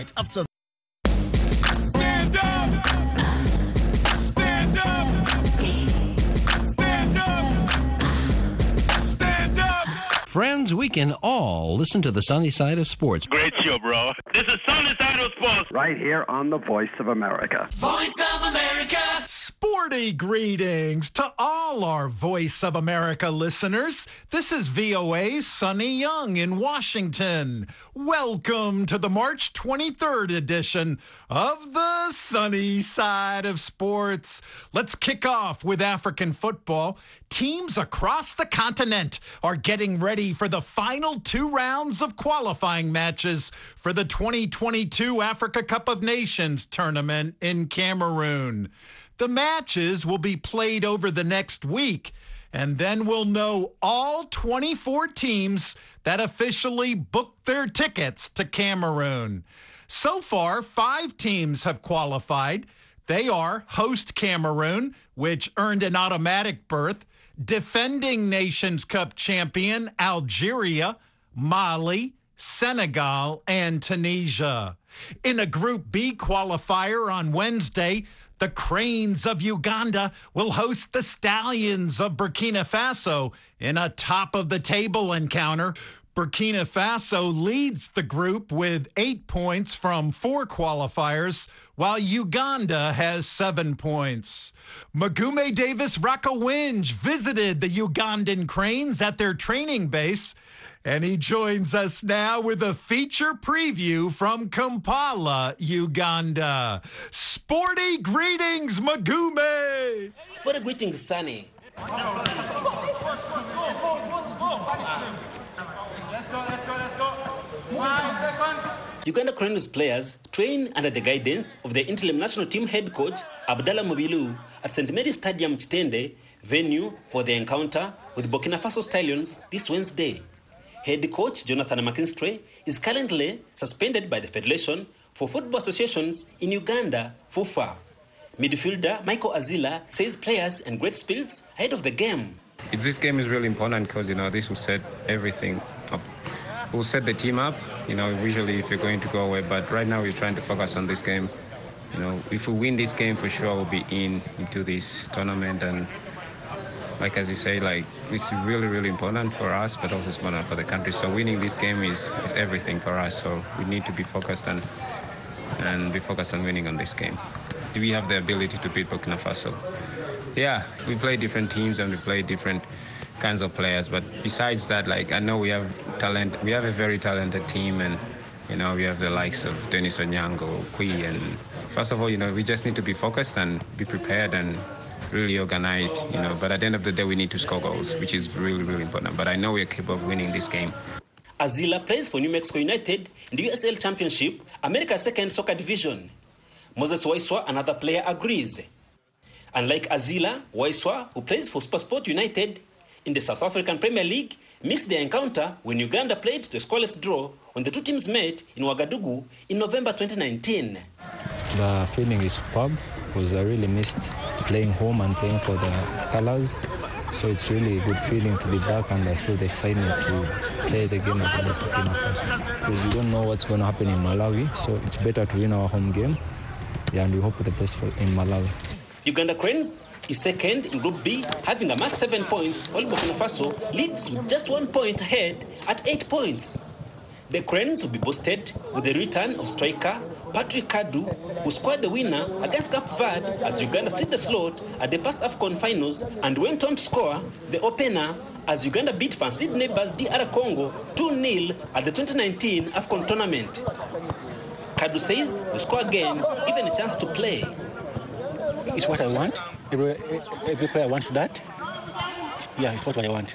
After stand up, stand up, stand up, stand up. Friends, we can all listen to the sunny side of sports. Great show, bro. This is Sunny Side of Sports. Right here on the Voice of America. Voice of America. Sporty greetings to all our Voice of America listeners. This is VOA's Sonny Young in Washington. Welcome to the March 23rd edition of the Sunny Side of Sports. Let's kick off with African football. Teams across the continent are getting ready for the final 2 rounds of qualifying matches for the 2022 Africa Cup of Nations tournament in Cameroon. The matches will be played over the next week, and then we'll know all 24 teams that officially booked their tickets to Cameroon. So far, 5 teams have qualified. They are host Cameroon, which earned an automatic berth, defending Nations Cup champion Algeria, Mali, Senegal, and Tunisia. In a Group B qualifier on Wednesday, the Cranes of Uganda will host the Stallions of Burkina Faso in a top-of-the-table encounter. Burkina Faso leads the group with 8 points from 4 qualifiers, while Uganda has 7 points. Magume Davis Rakowinj visited the Ugandan Cranes at their training base, and he joins us now with a feature preview from Kampala, Uganda. Sporty greetings, Magume! Sporty greetings, Sonny. Let's go. 5 seconds. Uganda Cranes players train under the guidance of the interim national team head coach Abdallah Mobilu at St. Mary's Stadium Chitende, venue for the encounter with Burkina Faso Stallions this Wednesday. Head coach Jonathan McKinstry is currently suspended by the Federation for Football Associations in Uganda, FUFA. Midfielder Michael Azila says players and great spirits ahead of the game. This game is really important because, this will set everything up. We'll set the team up, usually if you're going to go away, but right now we're trying to focus on this game. If we win this game, for sure we'll be into this tournament, and as you say, it's really, really important for us, but also it's important for the country. So winning this game is everything for us. So we need to be focused and be focused on winning on this game. Do we have the ability to beat Burkina Faso? Yeah, we play different teams and we play different kinds of players. But besides that, I know we have talent. We have a very talented team, and we have the likes of Denis Onyango, Kui, and first of all, we just need to be focused and be prepared and really organized, but at the end of the day, we need to score goals, which is really, really important. But I know we're capable of winning this game. Azila plays for New Mexico United in the USL Championship, America's second soccer division. Moses Waiswa, another player, agrees. Unlike Azila, Waiswa, who plays for SuperSport United in the South African Premier League, missed their encounter when Uganda played to a scoreless draw when the two teams met in Ouagadougou in November 2019. The feeling is superb because I really missed playing home and playing for the colors. So it's really a good feeling to be back, and I feel the excitement to play the game against Burkina Faso. Because we don't know what's going to happen in Malawi, so it's better to win our home game. Yeah, and we hope for the best in Malawi. Uganda Cranes is second in Group B, having amassed 7 points, while Burkina Faso leads with just 1 point ahead at 8 points. The Cranes will be boosted with the return of striker Patrick Kadu, who scored the winner against Cape Verde as Uganda set the slot at the past AFCON finals and went on to score the opener as Uganda beat fancied neighbors DR Congo 2-0 at the 2019 AFCON tournament. Kadu says we'll score again, given a chance to play. It's what I want. Every player wants that. Yeah, it's what I want.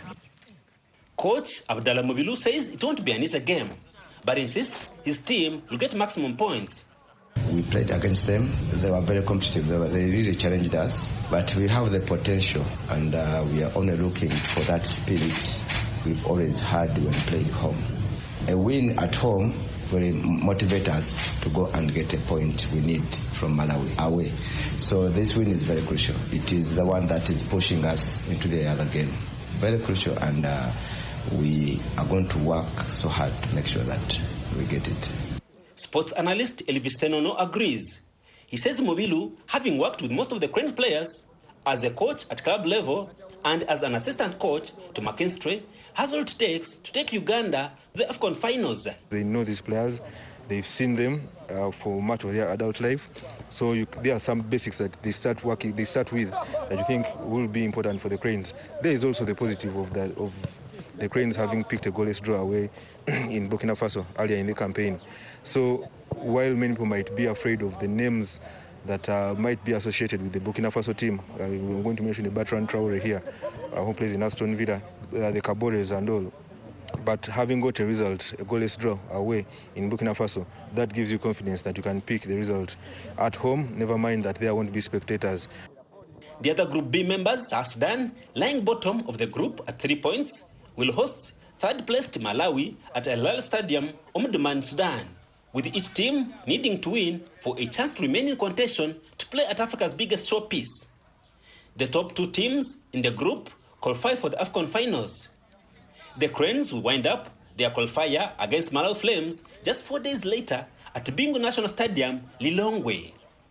Coach Abdallah Mobilu says it won't be an easy game, but insists his team will get maximum points. We played against them. They were very competitive. They really challenged us, but we have the potential, and we are only looking for that spirit we've always had when playing home. A win at home will motivate us to go and get a point we need from Malawi away. So this win is very crucial. It is the one that is pushing us into the other game. Very crucial, and we are going to work so hard to make sure that we get it. Sports analyst Elvis Senono agrees. He says Mobilu, having worked with most of the Cranes players as a coach at club level and as an assistant coach to McKinstry, has all it takes to take Uganda to the AFCON finals. They know these players. They've seen them for much of their adult life. So there are some basics that they start with that you think will be important for the Cranes. There is also the positive of the Cranes having picked a goalless draw away in Burkina Faso earlier in the campaign. So while many people might be afraid of the names that might be associated with the Burkina Faso team, we're going to mention the Bertrand Traore here, who plays in Aston Villa, the Kabores and all. But having got a result, a goalless draw away in Burkina Faso, that gives you confidence that you can pick the result at home, never mind that there won't be spectators. The other Group B members, South Sudan, lying bottom of the group at 3 points, will host third-placed Malawi at Al Hilal Stadium, Omdurman, Sudan, with each team needing to win for a chance to remain in contention to play at Africa's biggest showpiece. The top 2 teams in the group qualify for the AFCON finals. The Cranes will wind up their qualifier against Malawi Flames just 4 days later at Bingu National Stadium, Lilongwe.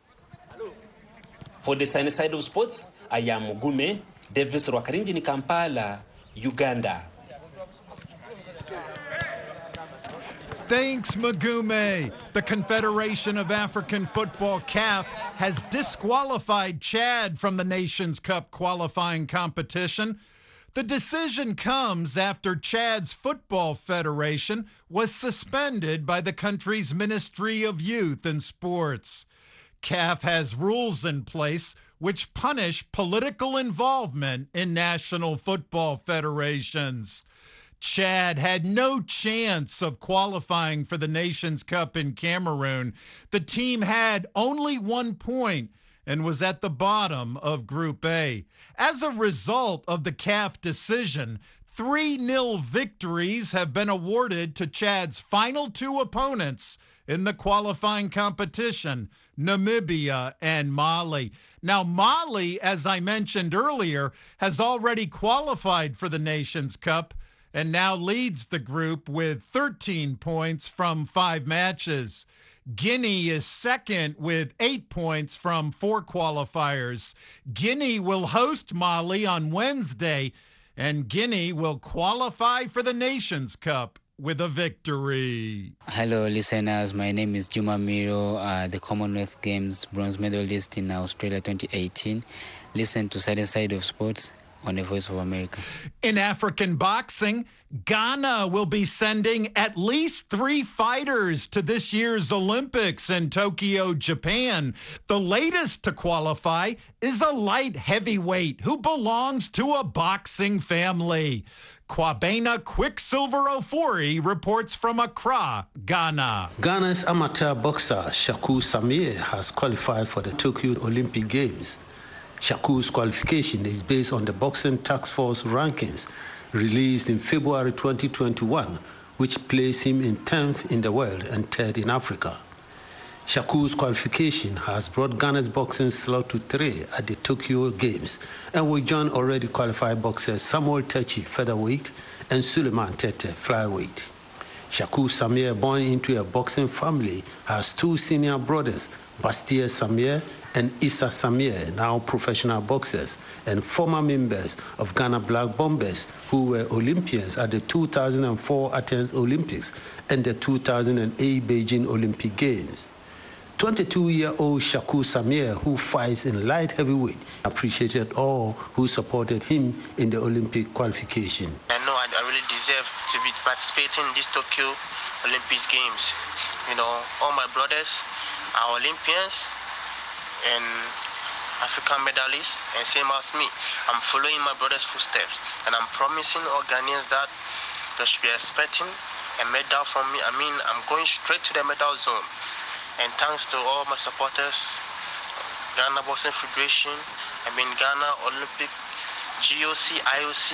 For the Sunny Side of Sports, I am Mugume Davis Rwakarinji in Kampala, Uganda. Thanks, Magume. The Confederation of African Football, CAF, has disqualified Chad from the Nations Cup qualifying competition. The decision comes after Chad's Football Federation was suspended by the country's Ministry of Youth and Sports. CAF has rules in place which punish political involvement in national football federations. Chad had no chance of qualifying for the Nations Cup in Cameroon. The team had only 1 point and was at the bottom of Group A. As a result of the CAF decision, 3-0 victories have been awarded to Chad's final 2 opponents in the qualifying competition, Namibia and Mali. Now, Mali, as I mentioned earlier, has already qualified for the Nations Cup and now leads the group with 13 points from 5 matches. Guinea is second with 8 points from 4 qualifiers. Guinea will host Mali on Wednesday, and Guinea will qualify for the Nations Cup with a victory. Hello, listeners. My name is Juma Miro, the Commonwealth Games bronze medalist in Australia 2018. Listen to Side of Sports on the Voice of America. In African boxing, Ghana will be sending at least 3 fighters to this year's Olympics in Tokyo, Japan. The latest to qualify is a light heavyweight who belongs to a boxing family. Kwabena Quicksilver Ofori reports from Accra, Ghana. Ghana's amateur boxer Shakur Samir has qualified for the Tokyo Olympic Games. Shakur's qualification is based on the Boxing Task Force rankings released in February 2021, which placed him in 10th in the world and 3rd in Africa. Shakur's qualification has brought Ghana's boxing slot to 3 at the Tokyo Games and will join already qualified boxers Samuel Techi, featherweight, and Suleiman Tete, flyweight. Shakur Samir, born into a boxing family, has 2 senior brothers, Bastia Samir and Issa Samir, now professional boxers and former members of Ghana Black Bombers, who were Olympians at the 2004 Athens Olympics and the 2008 Beijing Olympic Games. 22-year-old Shakur Samir, who fights in light heavyweight, appreciated all who supported him in the Olympic qualification. I know I really deserve to be participating in these Tokyo Olympic Games. You know, all my brothers are Olympians and African medalists, and same as me. I'm following my brother's footsteps, and I'm promising all Ghanaians that they should be expecting a medal from me. I mean, I'm going straight to the medal zone. And thanks to all my supporters, Ghana Boxing Federation, Ghana Olympic, GOC, IOC,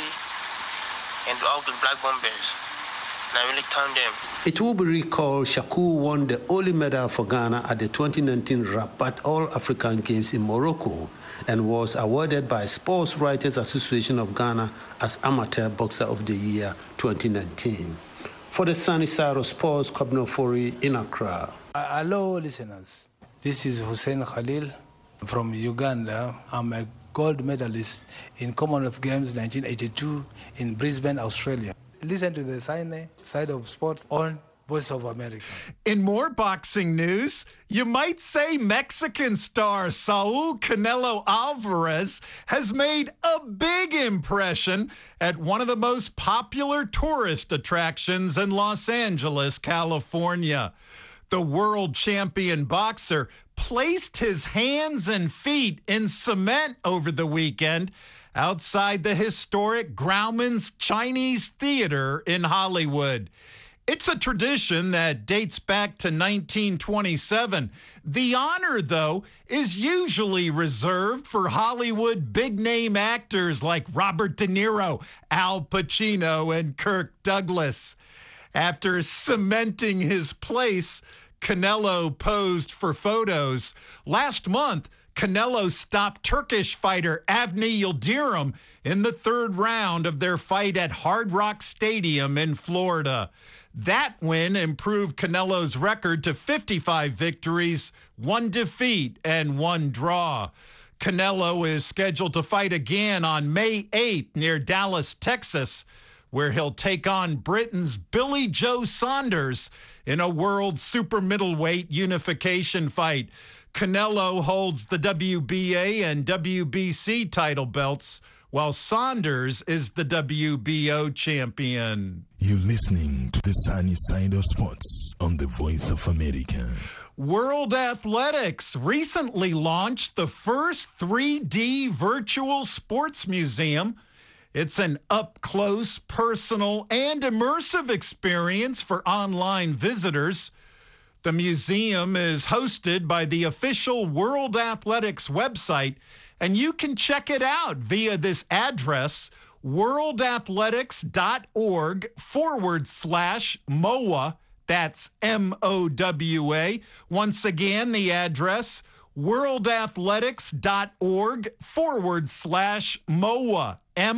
and all the Black Bombers. And I really thank them. It will be recalled Shakur won the only medal for Ghana at the 2019 Rabat All-African Games in Morocco and was awarded by Sports Writers Association of Ghana as Amateur Boxer of the Year 2019. For the Sunny Side of Sports, Kwabena Ofori in Accra. Hello, listeners. This is Hussein Khalil from Uganda. I'm a gold medalist in Commonwealth Games 1982 in Brisbane, Australia. Listen to the Side of Sports on Voice of America. In more boxing news, you might say Mexican star Saul Canelo Alvarez has made a big impression at one of the most popular tourist attractions in Los Angeles, California. The world champion boxer placed his hands and feet in cement over the weekend outside the historic Grauman's Chinese Theater in Hollywood. It's a tradition that dates back to 1927. The honor, though, is usually reserved for Hollywood big-name actors like Robert De Niro, Al Pacino, and Kirk Douglas. After cementing his place, Canelo posed for photos. Last month, Canelo stopped Turkish fighter Avni Yildirim in the third round of their fight at Hard Rock Stadium in Florida. That win improved Canelo's record to 55 victories, 1 defeat, and 1 draw. Canelo is scheduled to fight again on May 8th near Dallas, Texas, where he'll take on Britain's Billy Joe Saunders in a world super middleweight unification fight. Canelo holds the WBA and WBC title belts, while Saunders is the WBO champion. You're listening to the Sunny Side of Sports on the Voice of America. World Athletics recently launched the first 3D virtual sports museum. It's an up-close, personal, and immersive experience for online visitors. The museum is hosted by the official World Athletics website, and you can check it out via this address, worldathletics.org/MOA. That's MOWA. Once again, the address, worldathletics.org/MOA.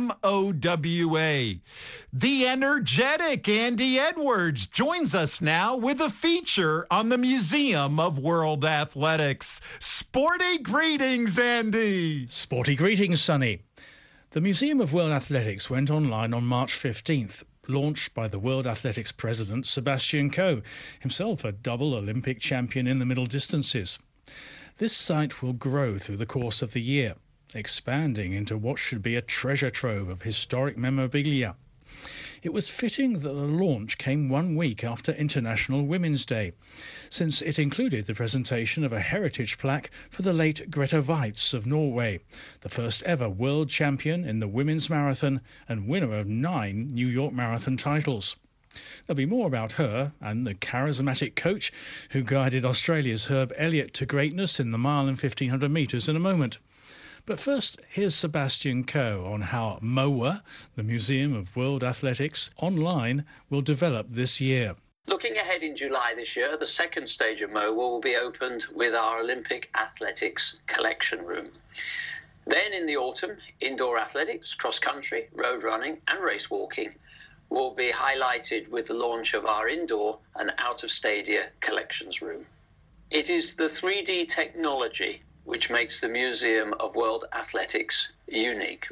MOWA. The energetic Andy Edwards joins us now with a feature on the Museum of World Athletics. Sporty greetings, Andy. Sporty greetings, Sonny. The Museum of World Athletics went online on March 15th, launched by the World Athletics president, Sebastian Coe, himself a double Olympic champion in the middle distances. This site will grow through the course of the year, expanding into what should be a treasure trove of historic memorabilia. It was fitting that the launch came 1 week after International Women's Day, since it included the presentation of a heritage plaque for the late Grete Waitz of Norway, the first ever world champion in the women's marathon and winner of 9 New York Marathon titles. There'll be more about her and the charismatic coach who guided Australia's Herb Elliott to greatness in the mile and 1500 metres in a moment. But first, here's Sebastian Coe on how MOA, the Museum of World Athletics, online will develop this year. Looking ahead in July this year, the second stage of MOA will be opened with our Olympic Athletics Collection Room. Then in the autumn, indoor athletics, cross-country, road running and race walking will be highlighted with the launch of our indoor and out-of-stadia collections room. It is the 3D technology which makes the Museum of World Athletics unique.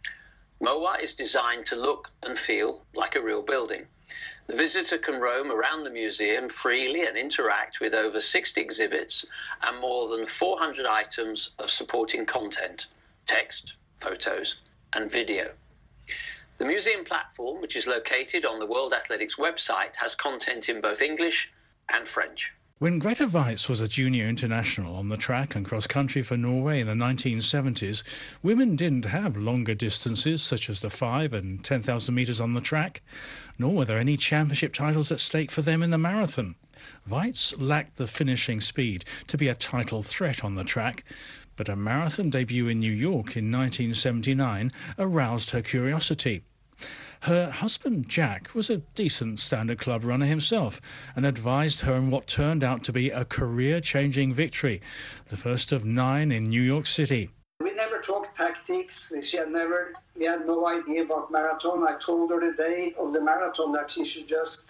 MOA is designed to look and feel like a real building. The visitor can roam around the museum freely and interact with over 60 exhibits and more than 400 items of supporting content, text, photos, and video. The museum platform, which is located on the World Athletics website, has content in both English and French. When Grete Waitz was a junior international on the track and cross-country for Norway in the 1970s, women didn't have longer distances such as the 5 and 10,000 metres on the track, nor were there any championship titles at stake for them in the marathon. Waitz lacked the finishing speed to be a title threat on the track, but a marathon debut in New York in 1979 aroused her curiosity. Her husband, Jack, was a decent standard club runner himself and advised her in what turned out to be a career-changing victory, the first of 9 in New York City. We never talked tactics. We had no idea about marathon. I told her the day of the marathon that she should just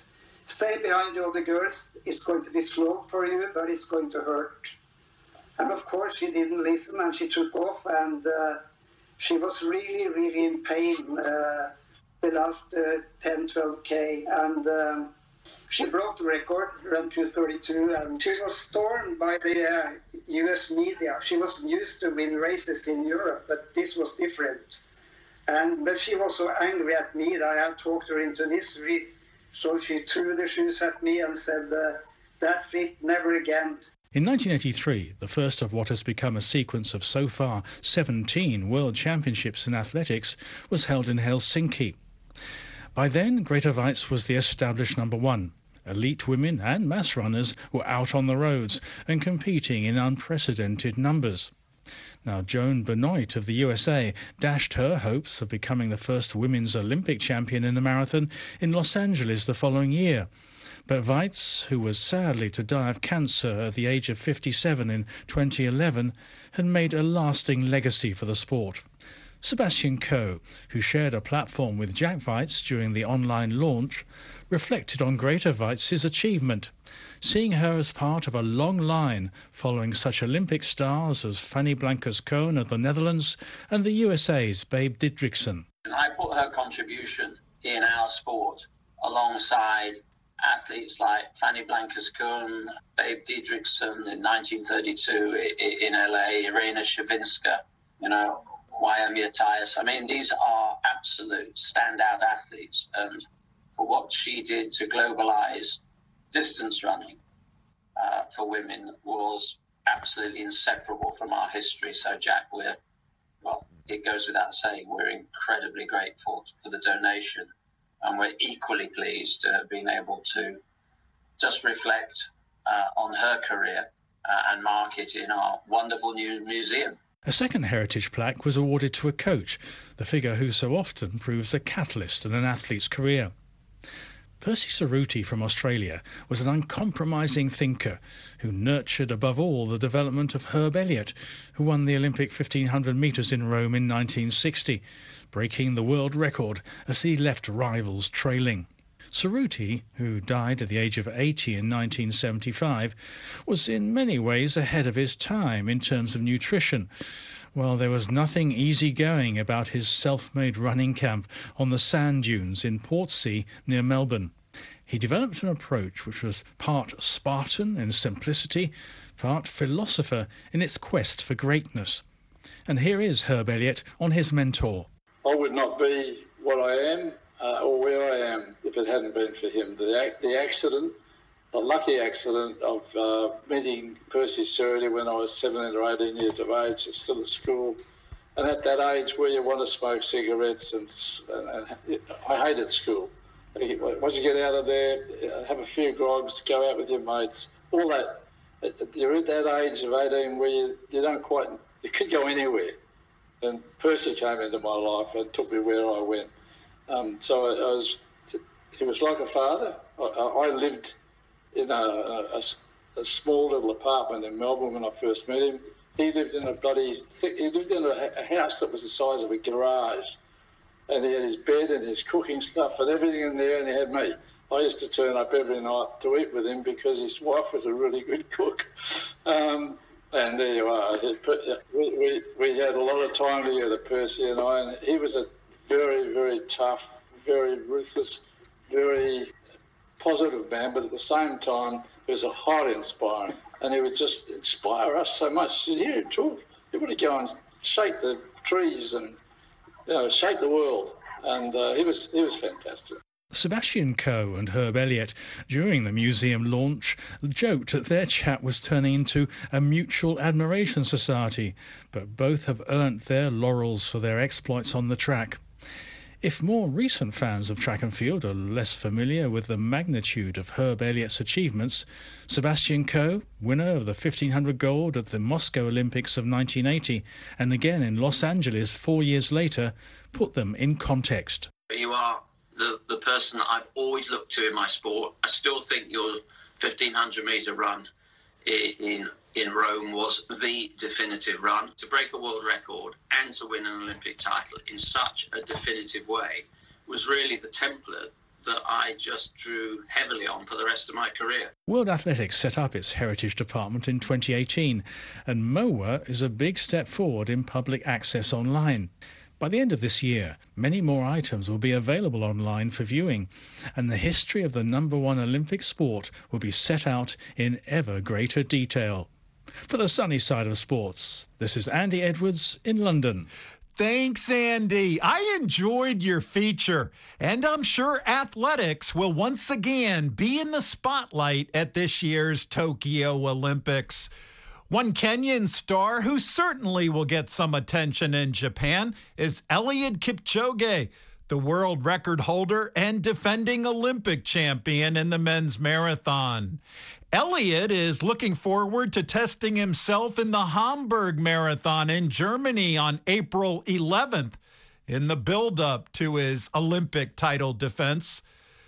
stay behind the other girls. It's going to be slow for you, but it's going to hurt. And of course, she didn't listen, and she took off, and she was really, really in pain the last 10, 12K. And she broke the record, ran 2:32, and she was stormed by the US media. She wasn't used to win races in Europe, but this was different. But she was so angry at me that I had talked her into this. So she threw the shoes at me and said, that's it, never again. In 1983, the first of what has become a sequence of so far 17 World Championships in athletics was held in Helsinki. By then, Grete Waitz was the established number one. Elite women and mass runners were out on the roads and competing in unprecedented numbers. Now, Joan Benoit of the USA dashed her hopes of becoming the first women's Olympic champion in the marathon in Los Angeles the following year. But Waitz, who was sadly to die of cancer at the age of 57 in 2011, had made a lasting legacy for the sport. Sebastian Coe, who shared a platform with Jack Waitz during the online launch, reflected on Grete Waitz's achievement, seeing her as part of a long line following such Olympic stars as Fanny Blankers-Koen of the Netherlands and the USA's Babe Didrikson. I put her contribution in our sport alongside athletes like Fanny Blankers-Koen, Babe Didrikson in 1932 in LA, Irina Shevchenko, Wyoming Tyus. I mean, these are absolute standout athletes, and for what she did to globalize distance running for women was absolutely inseparable from our history. So, Jack, it goes without saying, we're incredibly grateful for the donation, and we're equally pleased being able to just reflect on her career and mark it in our wonderful new museum. A second heritage plaque was awarded to a coach, the figure who so often proves a catalyst in an athlete's career. Percy Cerruti from Australia was an uncompromising thinker who nurtured above all the development of Herb Elliott, who won the Olympic 1500 metres in Rome in 1960, breaking the world record as he left rivals trailing. Cerruti, who died at the age of 80 in 1975, was in many ways ahead of his time in terms of nutrition, while there was nothing easygoing about his self-made running camp on the sand dunes in Portsea near Melbourne. He developed an approach which was part Spartan in simplicity, part philosopher in its quest for greatness. And here is Herb Elliott on his mentor. I would not be what I am or where I am if it hadn't been for him. The accident, the lucky accident of meeting Percy Cerruti when I was 17 or 18 years of age, still at school, and at that age where you want to smoke cigarettes, and I hated school. Once you get out of there, have a few grogs, go out with your mates, all that. You're at that age of 18 where you could go anywhere. And Percy came into my life and took me where I went. He was like a father. I lived in a small little apartment in Melbourne when I first met him. He lived in a house that was the size of a garage. And he had his bed and his cooking stuff and everything in there, and he had me. I used to turn up every night to eat with him because his wife was a really good cook. And there you are. We had a lot of time together, Percy and I, and he was a very, very tough, very ruthless, very positive man, but at the same time, he was a highly inspiring. And he would just inspire us so much. He said, you want to go and shake the trees and shake the world. And he was fantastic. Sebastian Coe and Herb Elliott, during the museum launch, joked that their chat was turning into a mutual admiration society, but both have earned their laurels for their exploits on the track. If more recent fans of track and field are less familiar with the magnitude of Herb Elliott's achievements, Sebastian Coe, winner of the 1500 gold at the Moscow Olympics of 1980 and again in Los Angeles 4 years later, put them in context. You are the person I've always looked to in my sport. I still think your 1500 metre run in Rome was the definitive run. To break a world record and to win an Olympic title in such a definitive way was really the template that I just drew heavily on for the rest of my career. World Athletics set up its heritage department in 2018, and MOWA is a big step forward in public access online. By the end of this year, many more items will be available online for viewing, and the history of the #1 Olympic sport will be set out in ever greater detail. For the sunny side of sports, this is Andy Edwards in London. Thanks, Andy. I enjoyed your feature, and I'm sure athletics will once again be in the spotlight at this year's Tokyo Olympics. One Kenyan star who certainly will get some attention in Japan is Eliud Kipchoge, the world record holder and defending Olympic champion in the men's marathon. Eliud is looking forward to testing himself in the Hamburg Marathon in Germany on April 11th in the build-up to his Olympic title defense.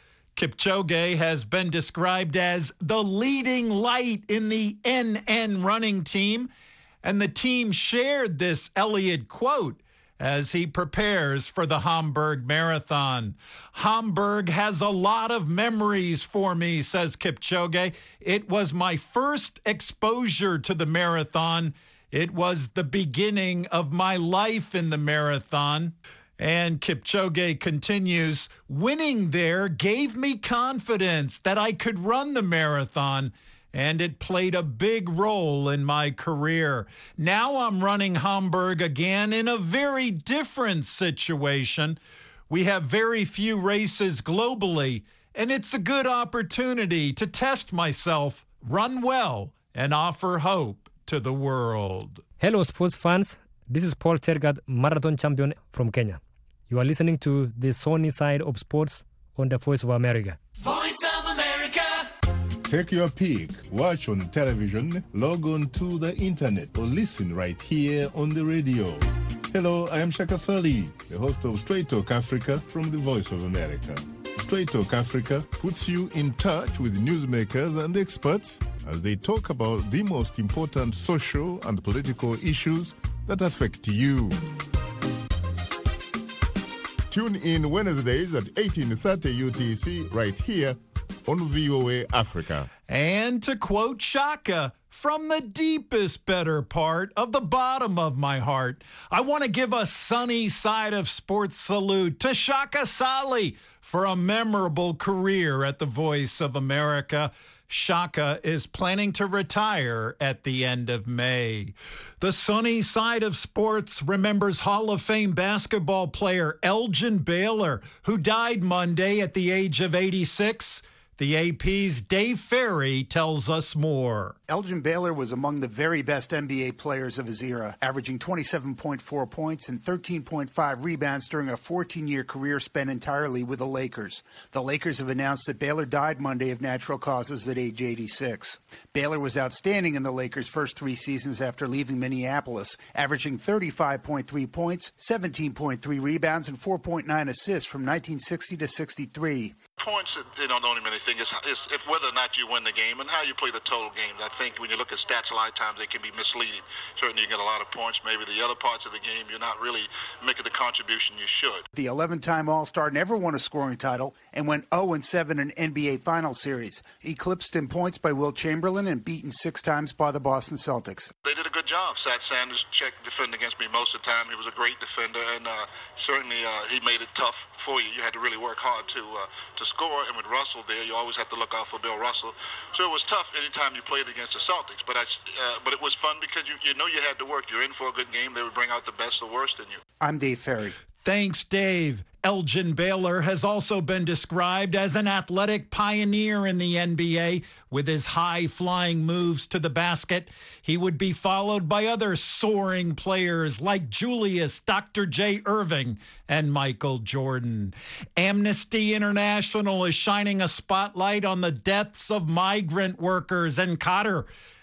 Kipchoge has been described as the leading light in the NN running team, and the team shared this Eliud quote as he prepares for the Hamburg Marathon. Hamburg has a lot of memories for me, says Kipchoge. It was my first exposure to the marathon. It was the beginning of my life in the marathon. And Kipchoge continues, winning there gave me confidence that I could run the marathon, and it played a big role in my career. Now I'm running Hamburg again in a very different situation. We have very few races globally, and it's a good opportunity to test myself, run well, and offer hope to the world. Hello, sports fans. This is Paul Tergat, marathon champion from Kenya. You are listening to the sunny side of sports on the Voice of America. Voice of America. Take your pick, watch on television, log on to the internet, or listen right here on the radio. Hello, I am Shaka Sali, the host of Straight Talk Africa from the Voice of America. Straight Talk Africa puts you in touch with newsmakers and experts as they talk about the most important social and political issues that affect you. Tune in Wednesdays at 18:30 UTC right here on VOA Africa. And to quote Shaka, from the deepest better part of the bottom of my heart, I want to give a sunny side of sports salute to Shaka Sali for a memorable career at the Voice of America. Shaka is planning to retire at the end of May. The sunny side of sports remembers Hall of Fame basketball player Elgin Baylor, who died Monday at the age of 86. The AP's Dave Ferry tells us more. Elgin Baylor was among the very best NBA players of his era, averaging 27.4 points and 13.5 rebounds during a 14-year career spent entirely with the Lakers. The Lakers have announced that Baylor died Monday of natural causes at age 86. Baylor was outstanding in the Lakers' first 3 seasons after leaving Minneapolis, averaging 35.3 points, 17.3 rebounds, and 4.9 assists from 1960 to 63. Points, don't mean anything. It's if whether or not you win the game and how you play the total game. I think when you look at stats, a lot of times they can be misleading. Certainly you get a lot of points. Maybe the other parts of the game, you're not really making the contribution you should. The 11-time All-Star never won a scoring title and went 0-7 in NBA Finals Series, eclipsed in points by Wilt Chamberlain and beaten 6 times by the Boston Celtics. They did a good job. Sat Sanders defending against me most of the time. He was a great defender, and certainly he made it tough for you. You had to really work hard to score, and with Russell there, you always have to look out for Bill Russell. So it was tough anytime you played against the Celtics, but it was fun because you know you had to work. You're in for a good game. They would bring out the best or worst in you. I'm Dave Ferry. Thanks, Dave. Elgin Baylor has also been described as an athletic pioneer in the NBA with his high-flying moves to the basket. He would be followed by other soaring players like Julius Dr. J. Irving and Michael Jordan. Amnesty International is shining a spotlight on the deaths of migrant workers in Qatar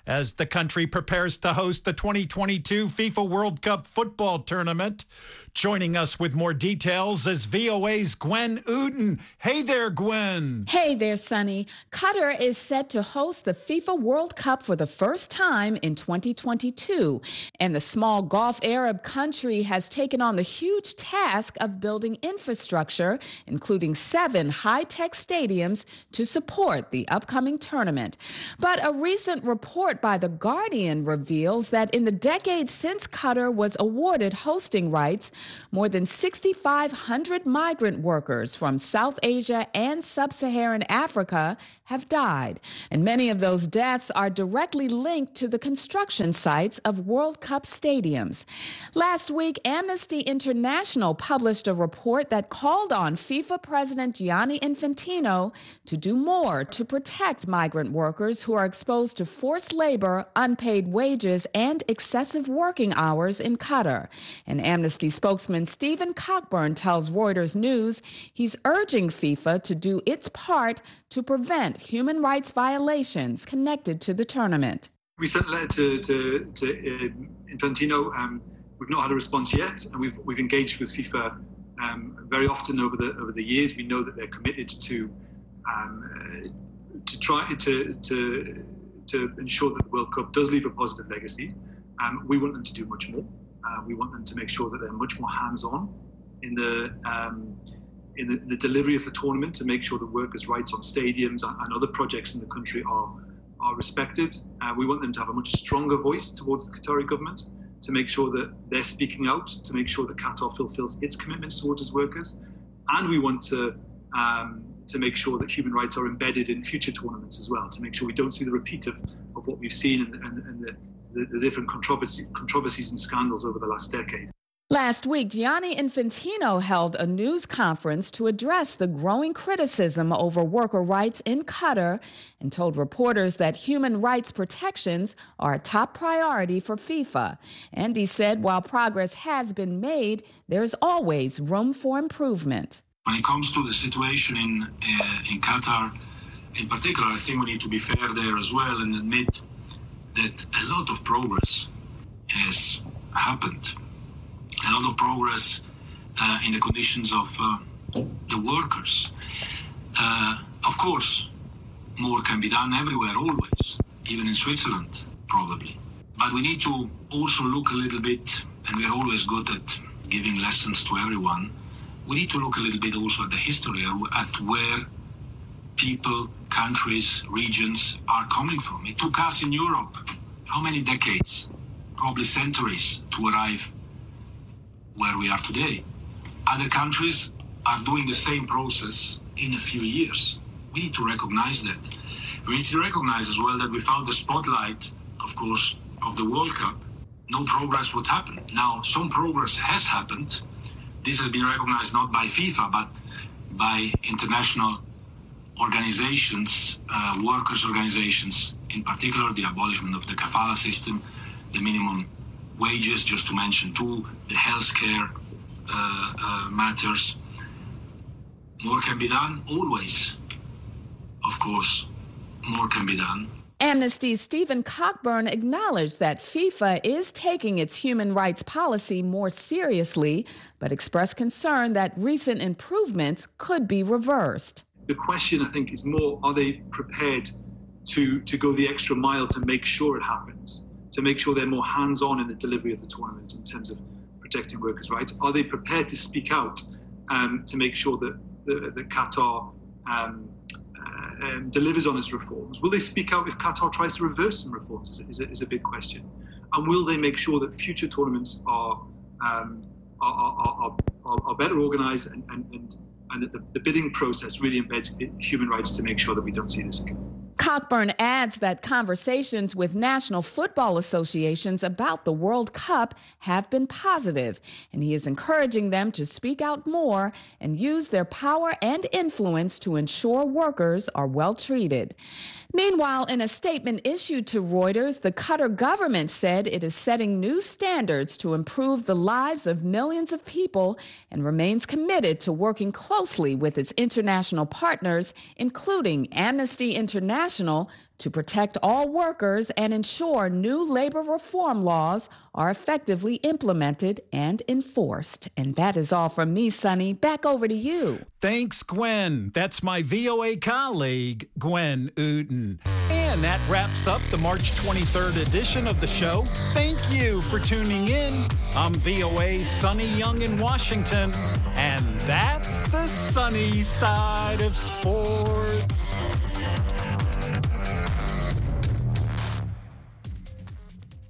as the country prepares to host the 2022 FIFA World Cup football tournament. Joining us with more details is VOA's Gwen Uden. Hey there, Gwen. Hey there, Sonny. Qatar is set to host the FIFA World Cup for the first time in 2022, and the small Gulf Arab country has taken on the huge task of building infrastructure, including 7 high-tech stadiums to support the upcoming tournament. But a recent report by The Guardian reveals that in the decades since Qatar was awarded hosting rights, more than 6,500 migrant workers from South Asia and Sub-Saharan Africa have died, and many of those deaths are directly linked to the construction sites of World Cup stadiums. Last week, Amnesty International published a report that called on FIFA President Gianni Infantino to do more to protect migrant workers who are exposed to forced labor, unpaid wages, and excessive working hours in Qatar. And Amnesty spokesman Stephen Cockburn tells Reuters News he's urging FIFA to do its part to prevent human rights violations connected to the tournament. We sent a letter to Infantino. We've not had a response yet, and we've engaged with FIFA very often over the years. We know that they're committed to try to ensure that the World Cup does leave a positive legacy. We want them to do much more. We want them to make sure that they're much more hands-on in the delivery of the tournament, to make sure that workers' rights on stadiums and other projects in the country are respected. We want them to have a much stronger voice towards the Qatari government, to make sure that they're speaking out, to make sure that Qatar fulfills its commitments towards its workers. And we want to make sure that human rights are embedded in future tournaments as well, to make sure we don't see the repeat of what we've seen and the different controversies and scandals over the last decade. Last week, Gianni Infantino held a news conference to address the growing criticism over worker rights in Qatar and told reporters that human rights protections are a top priority for FIFA. And he said while progress has been made, there's always room for improvement. When it comes to the situation in Qatar, in particular, I think we need to be fair there as well and admit that a lot of progress has happened. A lot of progress in the conditions of the workers. Of course, more can be done everywhere, always, even in Switzerland, probably. But we need to also look a little bit, and we're always good at giving lessons to everyone, we need to look a little bit also at the history, at where people, countries, regions are coming from. It took us in Europe how many decades, probably centuries, to arrive where we are today. Other countries are doing the same process in a few years. We need to recognize that. We need to recognize as well that without the spotlight, of course, of the World Cup, no progress would happen. Now, some progress has happened. This has been recognized not by FIFA, but by international organizations, workers' organizations, in particular the abolishment of the kafala system, the minimum wages, just to mention two, the healthcare matters. More can be done, always. Of course, more can be done. Amnesty's Stephen Cockburn acknowledged that FIFA is taking its human rights policy more seriously, but expressed concern that recent improvements could be reversed. The question, I think, is more, are they prepared to go the extra mile to make sure it happens, to make sure they're more hands-on in the delivery of the tournament in terms of protecting workers' rights? Are they prepared to speak out to make sure that the Qatar delivers on its reforms? Will they speak out if Qatar tries to reverse some reforms is a big question. And will they make sure that future tournaments are better organized and that the bidding process really embeds human rights to make sure that we don't see this again? Cockburn adds that conversations with national football associations about the World Cup have been positive, and he is encouraging them to speak out more and use their power and influence to ensure workers are well treated. Meanwhile, in a statement issued to Reuters, the Qatar government said it is setting new standards to improve the lives of millions of people and remains committed to working closely with its international partners, including Amnesty International International to protect all workers and ensure new labor reform laws are effectively implemented and enforced. And that is all from me, Sonny. Back over to you. Thanks, Gwen. That's my VOA colleague, Gwen Uten. And that wraps up the March 23rd edition of the show. Thank you for tuning in. I'm VOA's Sonny Young in Washington, and that's the sunny side of sports.